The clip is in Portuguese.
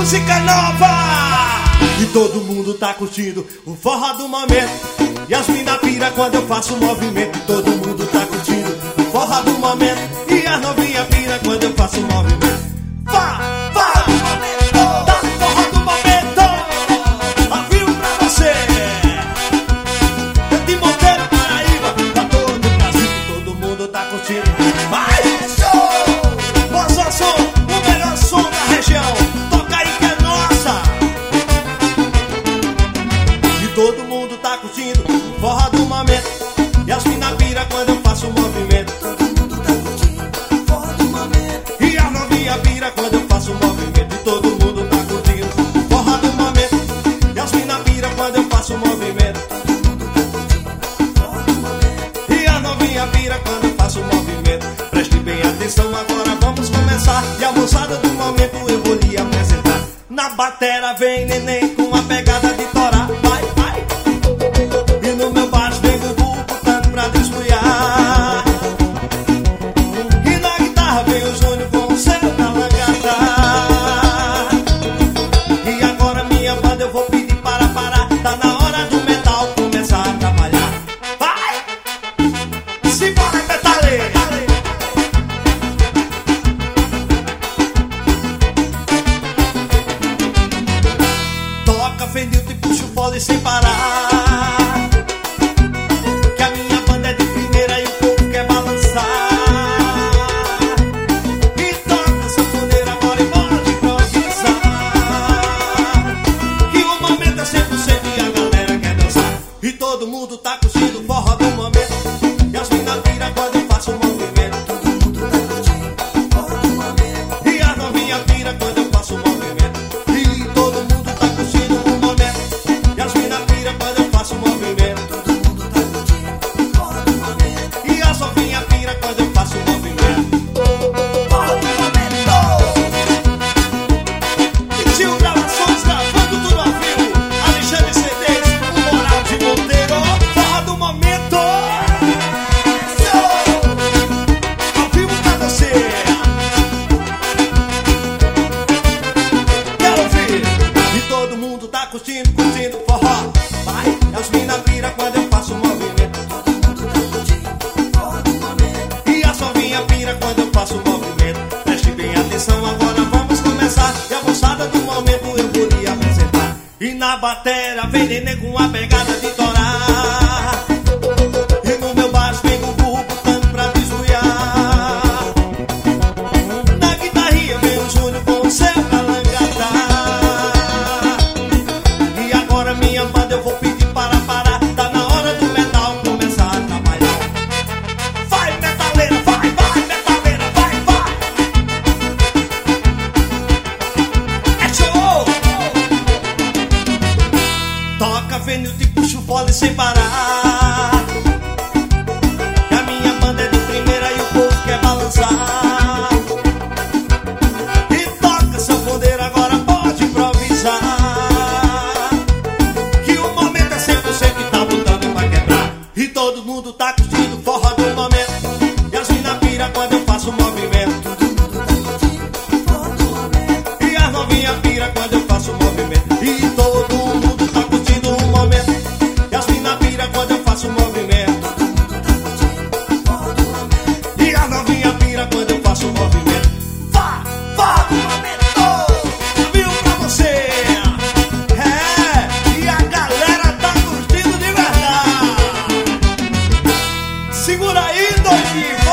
música nova! E todo mundo tá curtindo o forró do momento. E as mina pira quando eu faço o movimento. E todo mundo tá curtindo o forró do momento. E as novinha pira quando eu faço o movimento. Vá, vá, dá forró do momento. Ao vivo pra você. Eu de Monteiro, Paraíba, pra todo o Brasil. Todo mundo tá curtindo. Vai, show! Boa som, o melhor som da região. Toca aí que é nossa. E todo mundo tá curtindo o forró do momento. E as mina pira quando eu faço o movimento. Todo mundo tá curtindo o forró do momento. E a novinha pira quando eu faço o movimento. E todo mundo tá curtindo o forró do momento. E as mina pira quando eu faço o movimento. E a novinha pira quando eu faço o movimento. Preste bem atenção, agora vamos começar. E a moçada do momento eu vou lhe apresentar. Na batera vem neném com a pegada de torá. Vai, vai. E no meu baixo vem Gugu botando pra desfruar. E na guitarra vem o Júnior com o seu talangata. E agora minha banda eu vou pedir para parar. Tá na hora do metal começar a trabalhar. Vai! Simbora, metaleira! Toca, Fenilton e puxa o fole sem parar. Que a minha banda é de primeira e o povo quer balançar. E toca sanfoneira agora e pode improvisar. Que o momento é 100% e a galera quer dançar. E todo mundo tá curtindo o forró do momento. E as mina pira quando eu faço o movimento. Todo mundo tá curtindo o forró do momento. E a novinha pira quando eu faço o movimento. E todo mundo tá curtindo o momento. E as mina pira quando eu faço o movimento. Todo mundo tá curtindo o forró do momento. E a Sofinha pira quando eu faço o movimento. Forró do momento. E Tio Gravações gravando tudo ao vivo. Alexandre CDs, o Moral de Monteiro. Forró do momento. Ao vivo pra você. Quero ouvir. E todo mundo tá curtindo, curtindo forró. Vai, as mina pira quando eu faço o movimento. Todo mundo tá curtindo o forró do momento. E a Sovinha pira quando eu faço o movimento. Preste bem atenção, agora vamos começar. E a moçada do momento eu vou lhe apresentar. E na batera vem neném com a pegada de torá. E no meu baixo vem Gugu botando pra desviar. Na guitarrinha vem o Júnior com o seu calangata. E agora minha banda eu vou pedir para parar. Tá na hora do metal começar a trabalhar. Vai, metaleira, vai, vai, metaleira, vai, vai. É show! Toca, Fenilton e puxa o fole sem parar. Que a minha banda é de primeira e o povo quer balançar. E toca, sanfoneira, agora pode improvisar. Que o momento é 100% e tá botando pra quebrar. E todo mundo tá curtindo o forró do momento. E as mina pira quando eu faço o movimento. Todo mundo tá curtindo o forró do momento. E as novinha pira quando eu faço o movimento. E todo mundo tá curtindo o momento. E as mina pira quando eu faço o movimento. Todo mundo tá curtindo o forró do momento. E a novinha pira quando eu faço o movimento. Vá, vá, momento! Viu pra você? É, e a galera tá curtindo de verdade. Segura aí, doidinho!